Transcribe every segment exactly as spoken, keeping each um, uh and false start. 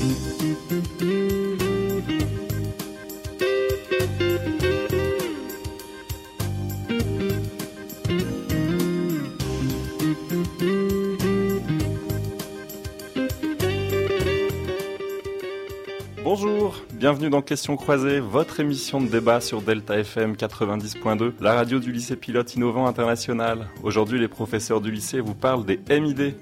Bonjour, bienvenue dans Questions croisées, votre émission de débat sur Delta F M quatre-vingt-dix point deux, la radio du lycée pilote innovant international. Aujourd'hui, les professeurs du lycée vous parlent des M I D.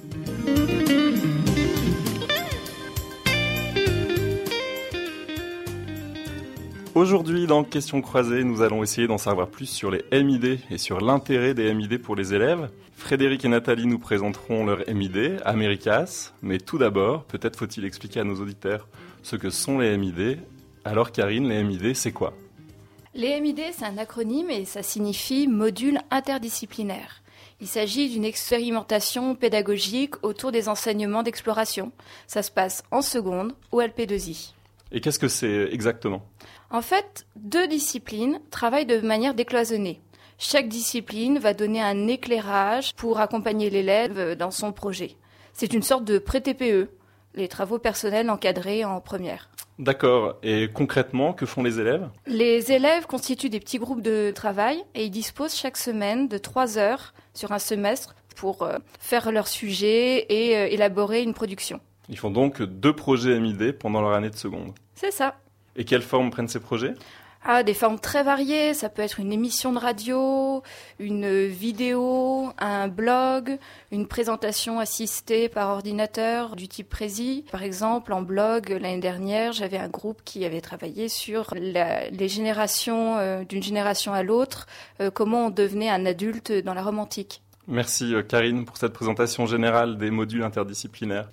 Aujourd'hui, dans Questions croisées, nous allons essayer d'en savoir plus sur les M I D et sur l'intérêt des M I D pour les élèves. Frédéric et Nathalie nous présenteront leur M I D, Americas. Mais tout d'abord, peut-être faut-il expliquer à nos auditeurs ce que sont les M I D. Alors Karine, les M I D, c'est quoi ? Les M I D, c'est un acronyme et ça signifie module interdisciplinaire. Il s'agit d'une expérimentation pédagogique autour des enseignements d'exploration. Ça se passe en seconde ou L P deux I. Et qu'est-ce que c'est exactement ? En fait, deux disciplines travaillent de manière décloisonnée. Chaque discipline va donner un éclairage pour accompagner l'élève dans son projet. C'est une sorte de pré-T P E, les travaux personnels encadrés en première. D'accord. Et concrètement, que font les élèves ? Les élèves constituent des petits groupes de travail et ils disposent chaque semaine de trois heures sur un semestre pour euh, faire leur sujet et euh, élaborer une production. Ils font donc deux projets M I D pendant leur année de seconde. C'est ça. Et quelle forme prennent ces projets ? Ah, des formes très variées. Ça peut être une émission de radio, une vidéo, un blog, une présentation assistée par ordinateur du type Prési. Par exemple, en blog, l'année dernière, j'avais un groupe qui avait travaillé sur la, les générations, euh, d'une génération à l'autre, euh, comment on devenait un adulte dans la Rome antique. Merci Karine pour cette présentation générale des modules interdisciplinaires.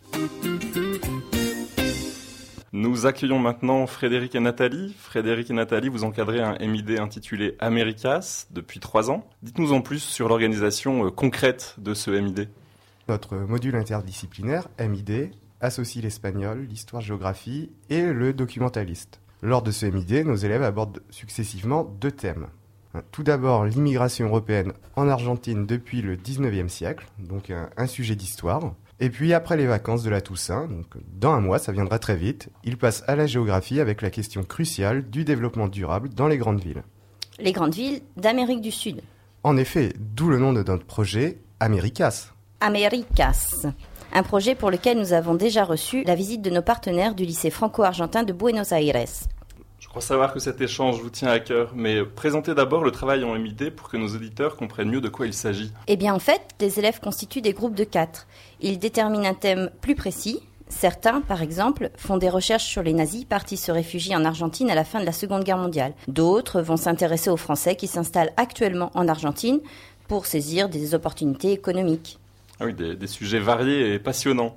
Nous accueillons maintenant Frédéric et Nathalie. Frédéric et Nathalie, vous encadrez un M I D intitulé Americas depuis trois ans. Dites-nous en plus sur l'organisation concrète de ce M I D. Notre module interdisciplinaire, M I D, associe l'espagnol, l'histoire-géographie et le documentaliste. Lors de ce M I D, nos élèves abordent successivement deux thèmes. Tout d'abord, l'immigration européenne en Argentine depuis le dix-neuvième siècle, donc un, un sujet d'histoire. Et puis après les vacances de la Toussaint, donc dans un mois, ça viendra très vite, ils passent à la géographie avec la question cruciale du développement durable dans les grandes villes. Les grandes villes d'Amérique du Sud. En effet, d'où le nom de notre projet, Americas. Americas, un projet pour lequel nous avons déjà reçu la visite de nos partenaires du lycée franco-argentin de Buenos Aires. Je crois savoir que cet échange vous tient à cœur, mais présentez d'abord le travail en M I D pour que nos auditeurs comprennent mieux de quoi il s'agit. Eh bien en fait, les élèves constituent des groupes de quatre. Ils déterminent un thème plus précis. Certains, par exemple, font des recherches sur les nazis partis se réfugier en Argentine à la fin de la Seconde Guerre mondiale. D'autres vont s'intéresser aux Français qui s'installent actuellement en Argentine pour saisir des opportunités économiques. Ah oui, des, des sujets variés et passionnants.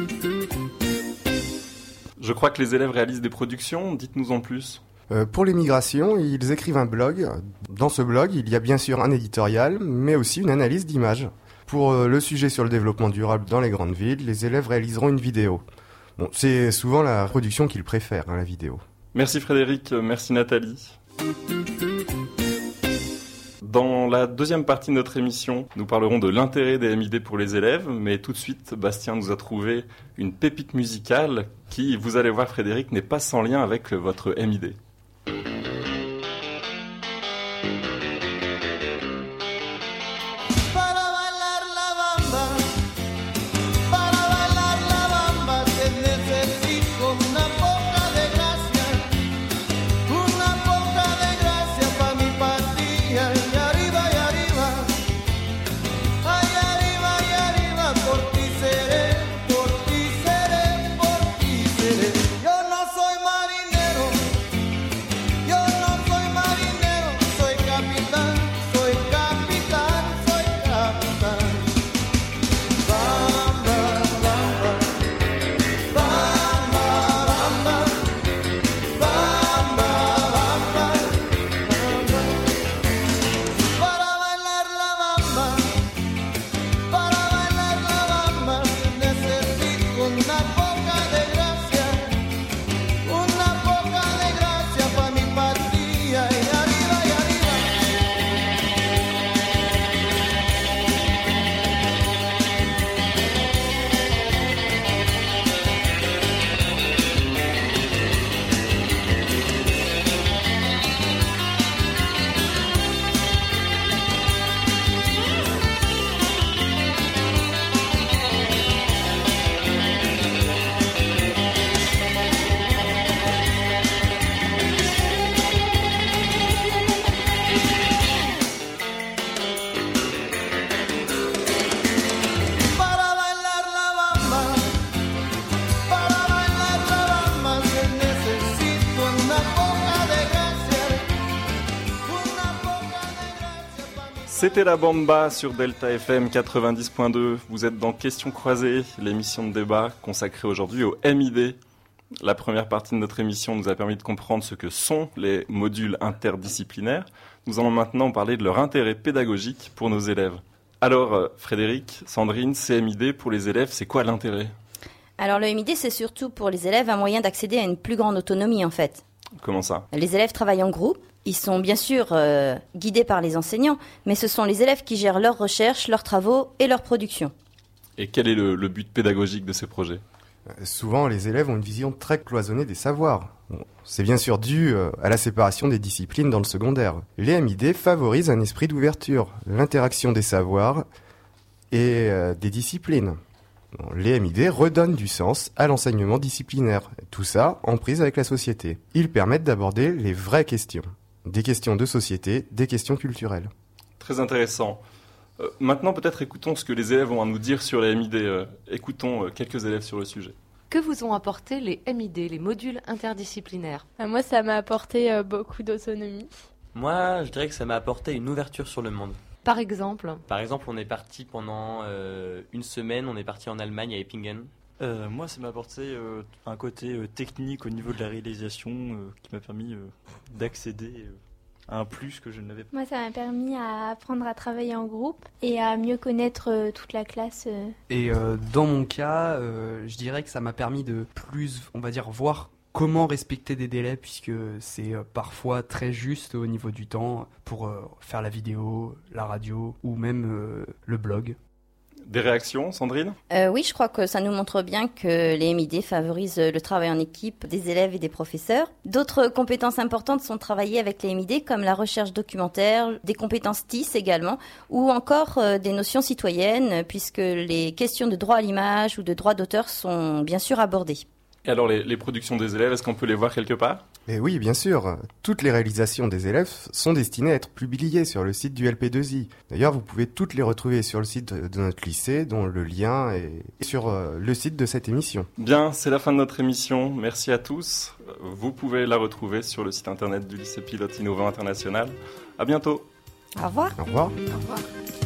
Je crois que les élèves réalisent des productions, dites-nous en plus. Euh, pour l'immigration, ils écrivent un blog. Dans ce blog, il y a bien sûr un éditorial, mais aussi une analyse d'images. Pour euh, le sujet sur le développement durable dans les grandes villes, les élèves réaliseront une vidéo. Bon, c'est souvent la production qu'ils préfèrent, hein, la vidéo. Merci Frédéric, merci Nathalie. Dans la deuxième partie de notre émission, nous parlerons de l'intérêt des M I D pour les élèves, mais tout de suite, Bastien nous a trouvé une pépite musicale qui, vous allez voir Frédéric, n'est pas sans lien avec votre M I D. C'était la Bamba sur Delta F M quatre-vingt-dix point deux. Vous êtes dans Questions croisées, l'émission de débat consacrée aujourd'hui au M I D. La première partie de notre émission nous a permis de comprendre ce que sont les modules interdisciplinaires. Nous allons maintenant parler de leur intérêt pédagogique pour nos élèves. Alors, Frédéric, Sandrine, ces M I D pour les élèves, c'est quoi l'intérêt ? Alors le M I D, c'est surtout pour les élèves un moyen d'accéder à une plus grande autonomie en fait. Comment ça ? Les élèves travaillent en groupe, ils sont bien sûr euh, guidés par les enseignants, mais ce sont les élèves qui gèrent leurs recherches, leurs travaux et leur production. Et quel est le, le but pédagogique de ces projets ? Souvent, les élèves ont une vision très cloisonnée des savoirs. Bon, c'est bien sûr dû euh, à la séparation des disciplines dans le secondaire. Les M I D favorisent un esprit d'ouverture, l'interaction des savoirs et euh, des disciplines. Bon, les M I D redonnent du sens à l'enseignement disciplinaire, tout ça en prise avec la société. Ils permettent d'aborder les vraies questions, des questions de société, des questions culturelles. Très intéressant. Euh, maintenant, peut-être écoutons ce que les élèves ont à nous dire sur les M I D. Euh, écoutons euh, quelques élèves sur le sujet. Que vous ont apporté les M I D, les modules interdisciplinaires ? Moi, ça m'a apporté euh, beaucoup d'autonomie. Moi, je dirais que ça m'a apporté une ouverture sur le monde. Par exemple ? Par exemple, on est parti pendant euh, une semaine, on est parti en Allemagne, à Eppingen. Euh, moi, ça m'a apporté euh, un côté euh, technique au niveau de la réalisation euh, qui m'a permis euh, d'accéder euh, à un plus que je n'avais pas. Moi, ça m'a permis à apprendre à travailler en groupe et à mieux connaître euh, toute la classe. Euh. Et euh, dans mon cas, euh, je dirais que ça m'a permis de plus, on va dire, voir comment respecter des délais, puisque c'est euh, parfois très juste au niveau du temps pour euh, faire la vidéo, la radio ou même euh, le blog. Des réactions, Sandrine ? Euh, oui, je crois que ça nous montre bien que les M I D favorisent le travail en équipe des élèves et des professeurs. D'autres compétences importantes sont travaillées avec les M I D, comme la recherche documentaire, des compétences T I S également, ou encore euh, des notions citoyennes, puisque les questions de droit à l'image ou de droit d'auteur sont bien sûr abordées. Et alors, les, les productions des élèves, est-ce qu'on peut les voir quelque part ? Et oui, bien sûr, toutes les réalisations des élèves sont destinées à être publiées sur le site du L P deux I. D'ailleurs, vous pouvez toutes les retrouver sur le site de notre lycée, dont le lien est sur le site de cette émission. Bien, c'est la fin de notre émission. Merci à tous. Vous pouvez la retrouver sur le site internet du lycée Pilote Innovant International. À bientôt. Au revoir. Au revoir. Au revoir.